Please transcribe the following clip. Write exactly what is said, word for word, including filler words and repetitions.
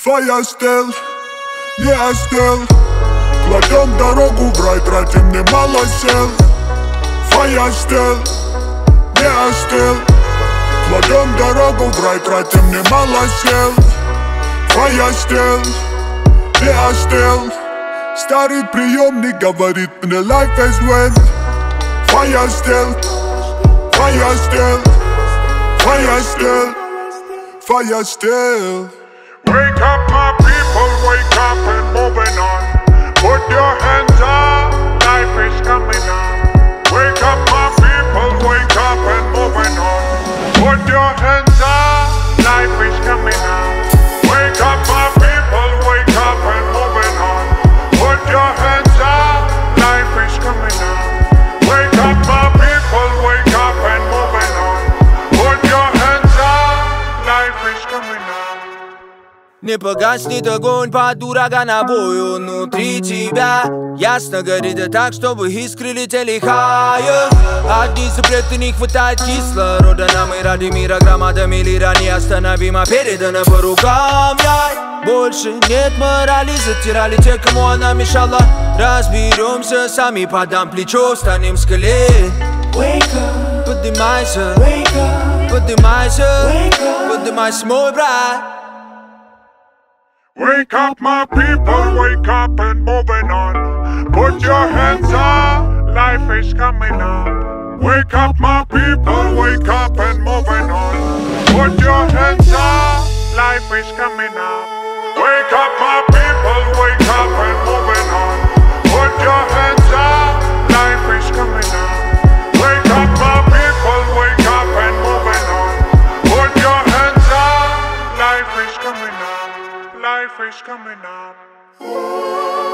Fire still, yeah still. Кладем дорогу в рай, тратим немало сил. Fire still, yeah still. Кладем дорогу в рай, тратим немало сил. Fire still, yeah still. Старый приемник говорит мне life is win. Fire still, fire still, fire still, fire still. Wake up my people, wake up and moving on. Put your hands up, life is coming on. Wake up my people, wake up and moving on. Put your hands up, life is coming on. Wake up my people, wake up and moving on. Put your hands up, life is coming on. Wake up my people, wake up and moving on. Put your hands up, life is coming on. Не погаснет огонь под урагана бою внутри тебя. Ясно горит и так, чтобы искры летели higher. Одни запреты не хватает кислорода. Нам и ради мира громадами лира неостановимо передана по рукам. Я больше нет морали, затирали те, кому она мешала. Разберемся сами, подам плечо, станем скале. Поднимайся, поднимайся, поднимайся, мой брат. Wake up my people, wake up and moving on. Put your hands up, life is coming on. Wake up my people, wake up and moving on. Put your hands up, life is coming on. Wake up my people, wake up and moving on. Put your hands up, life is coming on. Wake up my people, wake up and moving on. Put your hands up, life is coming on. Life is coming up.